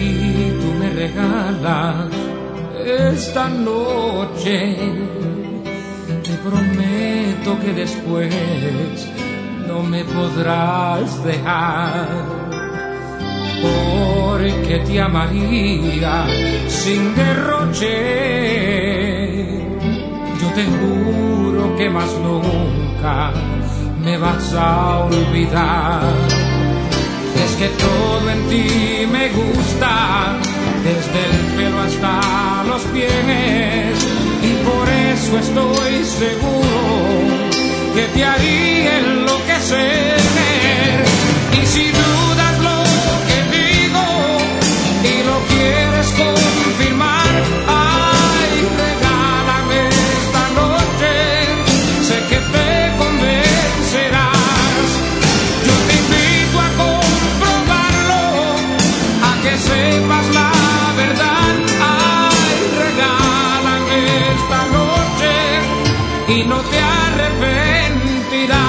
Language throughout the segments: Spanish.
tú me regalas esta noche, te prometo que después no me podrás dejar, porque te amaría sin derroche. Yo te juro que más nunca me vas a olvidar. Es que todo en ti me gusta, desde el pelo hasta los pies, y por eso estoy seguro que te haría enloquecer. Y si dudas lo que digo y lo quieres confirmar, ay, regálame esta noche, sé que te convencerás. Yo te invito a comprobarlo, a que sepas la verdad. Ay, regálame esta noche y no te arrepentirás.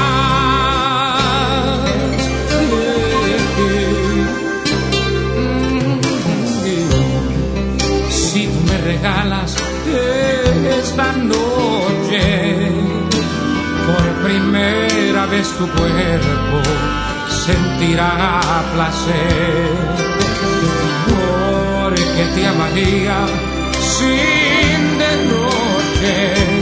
Si tú me regalas esta noche, por primera vez tu cuerpo sentirá placer, porque te amaría sin derroche,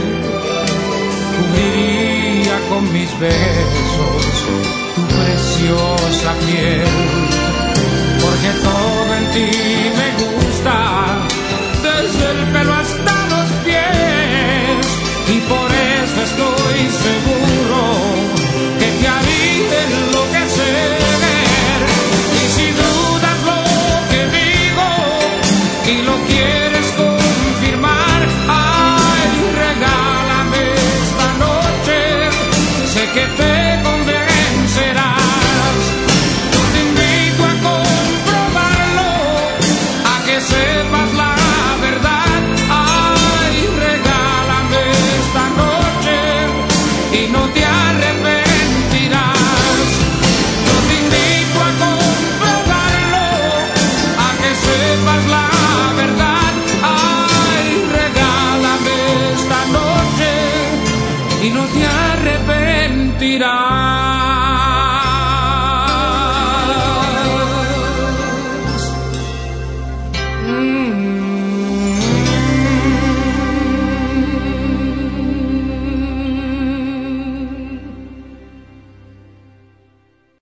cubriría con mis besos tu preciosa piel, porque todo en ti me gusta, desde el pelo hasta los pies, y por eso estoy seguro que te haría enloquecer. Y si dudas lo que digo y lo quieres confirmar, ay, regálame esta noche, sé que te convencerás. Yo te invito a comprobarlo, a que sepas la verdad. Ay, regálame esta noche y no te arrepentirás. Yo te invito a comprobarlo, a que sepas